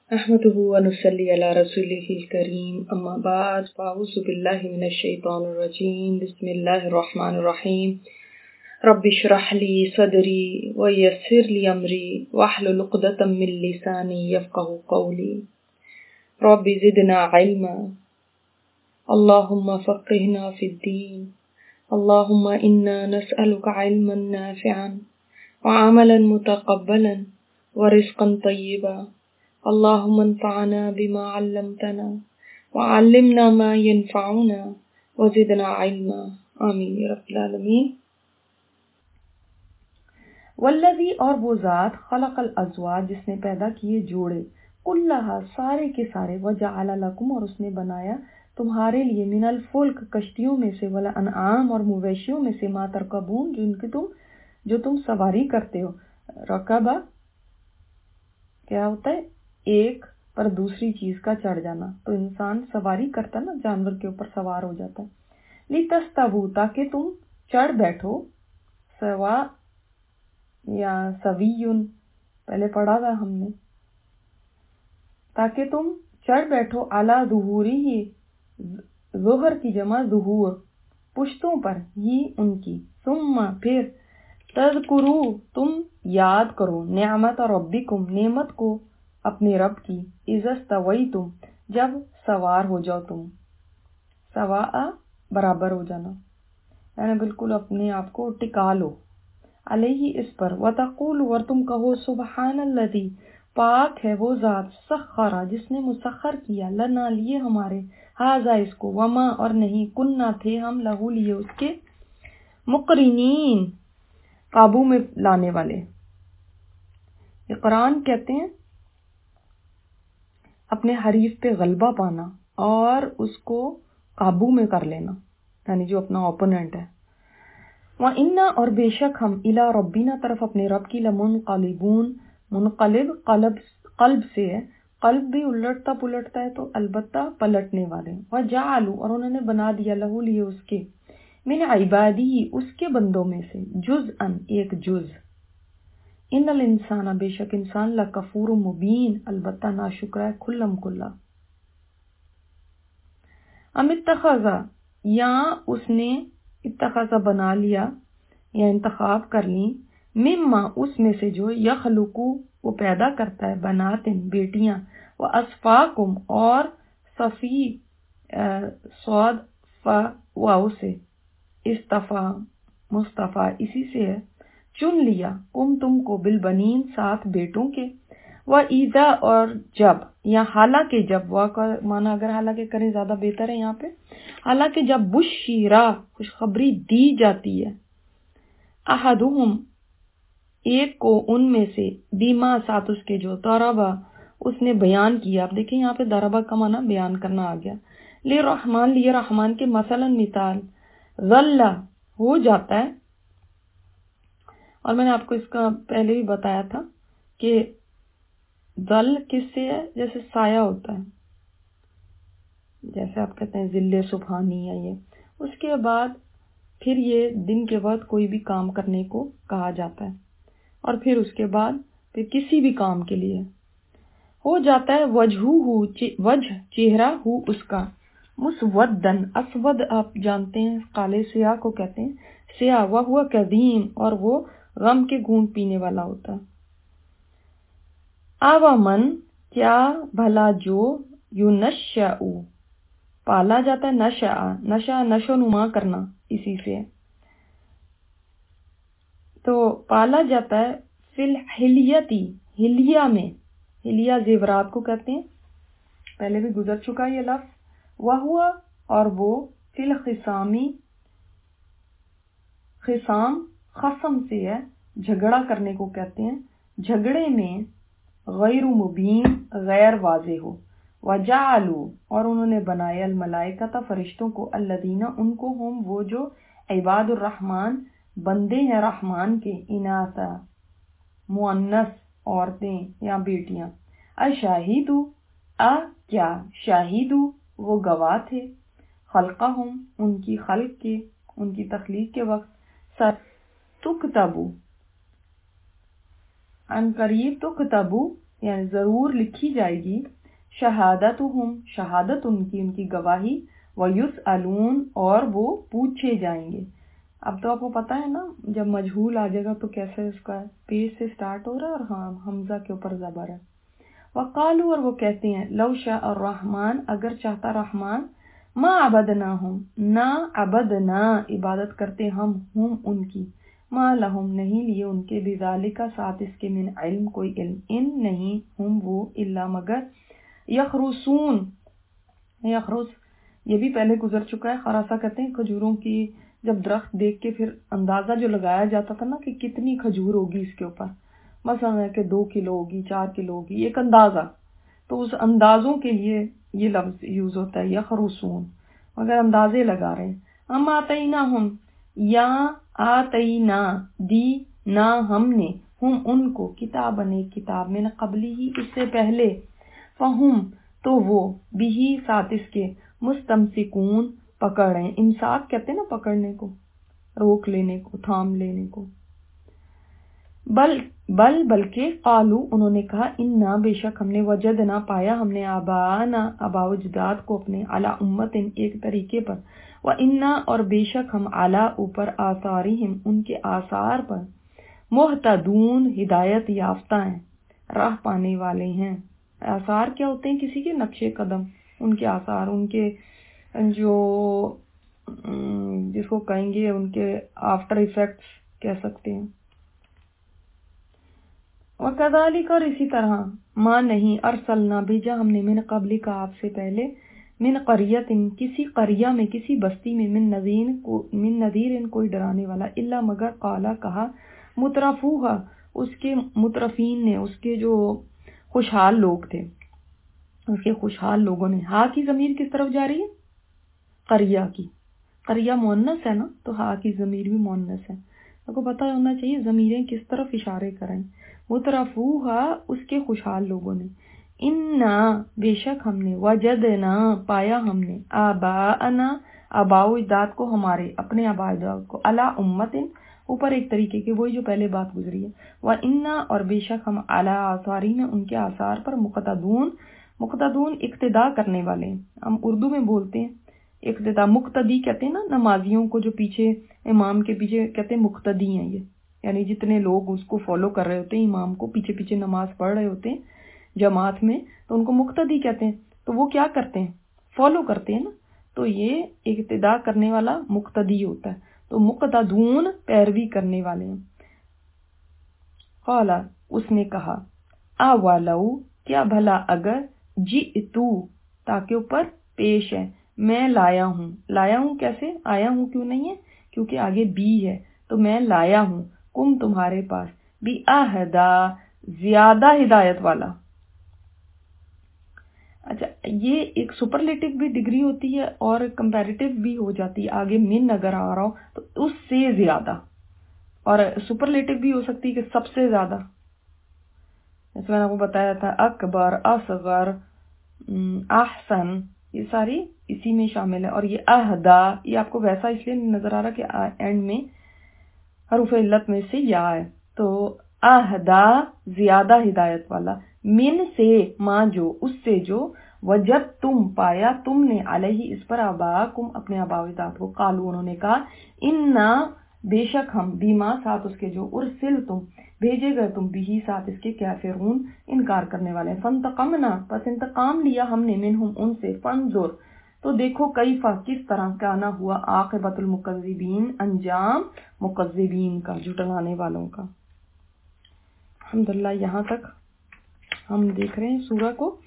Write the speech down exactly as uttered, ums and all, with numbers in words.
نحمده ونصلي على رسوله الكريم أما بعد فأعوذ بالله من الشيطان الرجيم بسم الله الرحمن الرحيم رب اشرح لي صدري ويسر لي أمري واحلل عقدة من لساني يفقهوا قولي رب زدنا علما اللهم فقهنا في الدين اللهم إنا نسألك علما نافعا وعملا متقبلا ورزقا طيبا اللهم انفعنا بما علمتنا وعلمنا ما ينفعنا وزدنا علما آمین یا رب العالمین۔ والذی اور وہ ذات خلق الازواج جس نے پیدا کیے جوڑے کلھا سارے کے سارے وجعل لکم اور اس نے بنایا تمہارے لیے من الفلک کشتیوں میں سے والانعام اور مویشیوں میں سے ما ترکبون جن کی تم جو تم سواری کرتے ہو۔ رکبہ کیا ہوتا ہے؟ ایک پر دوسری چیز کا چڑھ جانا، تو انسان سواری کرتا نا، جانور کے اوپر سوار ہو جاتا ہے۔ لِتَسْتَوُوا تاکہ تم چڑھ بیٹھو، سوا یا سویٌ پہلے پڑھا تھا ہم نے، تاکہ تم چڑھ بیٹھو علی ظہورہ، ظہر کی جمع ظہور، پشتوں پر ہی ان کی، ثم پھر تذکروا تم یاد کرو نعمت ربکم نعمت کو اپنے رب کی، اذا استویتم جب سوار ہو جاؤ تم، سواء برابر ہو جانا، یعنی بالکل اپنے آپ کو ٹکا لو، علیہ اس پر، وتقولوا اور تم کہو سبحان الذی پاک ہے وہ ذات سخر جس نے مسخر کیا لنا لیے ہمارے ھذا اس کو وما اور نہیں کننا تھے ہم لہو لیے اس کے مقرنین قابو میں لانے والے۔ اقران کہتے ہیں اپنے حریف پہ غلبہ پانا اور اس کو قابو میں کر لینا، یعنی جو اپنا اوپوننٹ ہے۔ وَإِنَّا اور بے شک ہم إِلَىٰ رَبِّنَا طرف اپنے رب کی لَمُنْقَلِبُونَ منقلب قلب قلب سے ہے، قلب بھی الٹتا پلٹتا ہے تو البتہ پلٹنے والے۔ وَجَعَلُوا اور انہوں نے بنا دیا لہو لیے اس کے من عبادی اس کے بندوں میں سے جزءاً ایک جز۔ ان الانسان بے شک انسان لکفور مبین البتہ ناشکر ہے کھلم کھلا۔ ام اتخذ یا اس نے اتخذ بنا لیا یا انتخاب کر لی مما اس میں سے جو یخلقو وہ پیدا کرتا ہے بناتن بیٹیاں و اصفاکم اور صفی صاد فا واو سے استفا مصطفیٰ اسی سے ہے چن لیا کم تم کو بالبنین ساتھ بیٹوں کے وَإِذَا اور جب یا حالانکہ جب وا کا معنی اگر حالانکہ کریں زیادہ بہتر ہے یہاں پہ، حالانکہ جب بشیرا خوشخبری دی جاتی ہے احدہم ایک کو ان میں سے بیما ساتھ اس کے جو ضربہ اس نے بیان کیا، آپ دیکھیں یہاں پہ ضربہ کا معنی بیان کرنا آ گیا، لی رحمان لی رحمان کے مثلا مثال ظل ہو جاتا ہے، اور میں نے آپ کو اس کا پہلے بھی بتایا تھا کہ ظل کس سے ہے؟ جیسے سایہ ہوتا ہے، جیسے آپ کہتے ہیں ذل سبحانی یا یہ، اس کے بعد پھر یہ دن کے وقت کوئی بھی کام کرنے کو کہا جاتا ہے، اور پھر اس کے بعد پھر کسی بھی کام کے لیے ہو جاتا ہے وجہو وجہ چہرہ ہو اس کا مسودن اسود آپ جانتے ہیں کالے سیاہ کو کہتے ہیں سیاہ، وہ ہوا کظیم اور وہ غم کے گھونٹ پینے والا ہوتا ہے۔ آوا من کیا بھلا جو یونشأ پالا جاتا ہے، نشأ نشأ نشو نما کرنا اسی سے، تو پالا جاتا ہے فی الحلیتی حلیہ میں، حلیہ زیورات کو کہتے ہیں، پہلے بھی گزر چکا یہ لفظ، وہ اور وہ فی الخصامی خصام خصم سے ہے، جھگڑا کرنے کو کہتے ہیں، جھگڑے میں غیر مبین غیر واضح ہو، وجعلوا اور انہوں نے بنایا الملائکۃ فرشتوں کو الذین ان کو ہم وہ جو عباد الرحمن بندے ہیں رحمان کے، اناثا مؤنث عورتیں یا بیٹیاں، اشاہدوا ا کیا شاہدوا وہ گواہ تھے، خلقہم ان کی خلق کے ان کی تخلیق کے وقت، ستکتبوا ان قریب تکتبوا یعنی ضرور لکھی جائے گی، شہادتہم شہادت ان کی، ان کی گواہی، ویسألون اور وہ پوچھے جائیں گے۔ اب تو آپ کو پتہ ہے نا جب مجہول آ جائے گا تو کیسے اس کا پیش سے سٹارٹ ہو رہا ہے اور ہاں حمزہ کے اوپر زبر ہے۔ وقالو اور وہ کہتے ہیں، لو شاء الرحمن اگر چاہتا رحمان، ما عبدناہم نہ عبدنا عبادت کرتے ہم ہم ان کی، ما لہم نہیں لیے ان کے بذالک ساتھ اس کے من علم کوئی علم، ان نہیں ہم وہ الا مگر یخرسون، یخرس یہ بھی پہلے گزر چکا ہے، خراسہ کہتے ہیں کھجوروں کی، جب درخت دیکھ کے پھر اندازہ جو لگایا جاتا تھا نا کہ کتنی کھجور ہوگی اس کے اوپر، مثلا ہے کہ دو کلو ہوگی، چار کلو ہوگی، ایک اندازہ، تو اس اندازوں کے لیے یہ لفظ یوز ہوتا ہے یخرسون، مگر اندازے لگا رہے ہیں۔ ہم آتینا ہم یا آتینا دی نا ہم نے ہم ان کو کتاب نے کتاب میں قبلی ہی اس سے پہلے، فہم تو وہ بھی ساتھ اس کے مستمسکون پکڑ رہے ہیں، امساک کہتے ہیں نا پکڑنے کو، روک لینے کو، تھام لینے کو۔ بل بل بلکہ قالو انہوں نے کہا، انا بے شک ہم نے وجدنا پایا ہم نے آبانا آبا و اجداد کو اپنے علی امت ایک طریقے پر، و انا اور بے شک ہم علی اوپر آثارہم ان کے آثار پر، مہتدون ہدایت یافتہ ہیں، راہ پانے والے ہیں۔ آثار کیا ہوتے ہیں؟ کسی کے نقش قدم، ان کے آثار، ان کے جو جس کو کہیں گے ان کے آفٹر ایفیکٹس کہہ سکتے ہیں۔ وَكَذَلِكَ اور اسی طرح، ماں نہیں ارسلنا بھیجا ہم نے من قبل کا آپ سے پہلے، من قریت کسی قریہ میں، کسی بستی میں، من نذیر کو من نذیر کوئی ڈرانے والا، الا مگر قالا کہا، مترفوہا اس کے مترفین نے، اس کے جو خوشحال لوگ تھے، اس کے خوشحال لوگوں نے، ہا کی ضمیر کس طرف جا رہی ہے؟ قریہ کی، قریہ مؤنث ہے نا تو ہا کی ضمیر بھی مؤنث ہے، آپ کو پتہ ہونا چاہیے ضمیریں کس طرف اشارے کریں۔ مترفوہا اس کے خوشحال لوگوں نے، انا بے شک ہم نے، وجدنا پایا ہم نے، آباءنا آباء و اجداد کو ہمارے، اپنے آباء اجداد کو، علی امت اوپر ایک طریقے کے، وہی جو پہلے بات گزری ہے، و انا اور بے شک ہم علی آثارہم ان کے آثار پر، مقتدون مقتدون اقتدا کرنے والے ہیں، ہم اردو میں بولتے ہیں اقتدا، مقتدی کہتے ہیں نا نمازیوں کو جو پیچھے امام کے پیچھے کہتے ہیں مقتدی ہیں، یہ یعنی جتنے لوگ اس کو فالو کر رہے ہوتے ہیں، امام کو پیچھے پیچھے نماز پڑھ رہے ہوتے ہیں جماعت میں، تو ان کو مقتدی کہتے ہیں۔ تو وہ کیا کرتے ہیں؟ فالو کرتے ہیں نا، تو یہ اقتدا کرنے والا مقتدی ہوتا ہے، تو مقتدون پیروی کرنے والے ہیں۔ قالا اس نے کہا، اولو کیا بھلا اگر، جئتو تاکہ اوپر پیش ہے، میں لایا ہوں، لایا ہوں کیسے؟ آیا ہوں کیوں نہیں ہے؟ کیونکہ آگے بی ہے، تو میں لایا ہوں، کم تمہارے پاس، بی اہدا زیادہ ہدایت والا۔ اچھا یہ ایک سپرلیٹو بھی ڈگری ہوتی ہے اور کمپیریٹیو بھی ہو جاتی ہے، آگے من اگر آ رہا ہو تو اس سے زیادہ، اور سپرلیٹو بھی ہو سکتی ہے کہ سب سے زیادہ، جیسے میں نے آپ کو بتایا تھا اکبر، اصغر، احسن، یہ ساری اسی میں شامل ہے۔ اور یہ اہدا یہ آپ کو ویسا اس لیے نظر آ رہا کہ اینڈ میں حروف علت میں سے یا ہے، تو اہدا زیادہ ہدایت والا، من سے ماں جو اس سے جو، وجد تم پایا تم نے، علیہ اس پر، آباءکم اپنے آباء و اجداد کو، قالو انہوں نے کہا، انا بے شک ہم، بیما ساتھ اس کے جو، ارسل تم بھیجے گئے تم، بھی ساتھ اس کے، کافرون انکار کرنے والے ہیں۔ فانتقمنا پس انتقام لیا ہم نے، منہم ان سے، فانظر تو دیکھو، کیفا کس طرح، کانا ہوا، عاقبۃ المکذبین انجام مکذبین کا، جھٹلانے والوں کا۔ الحمدللہ یہاں تک ہم دیکھ رہے ہیں سورہ کو۔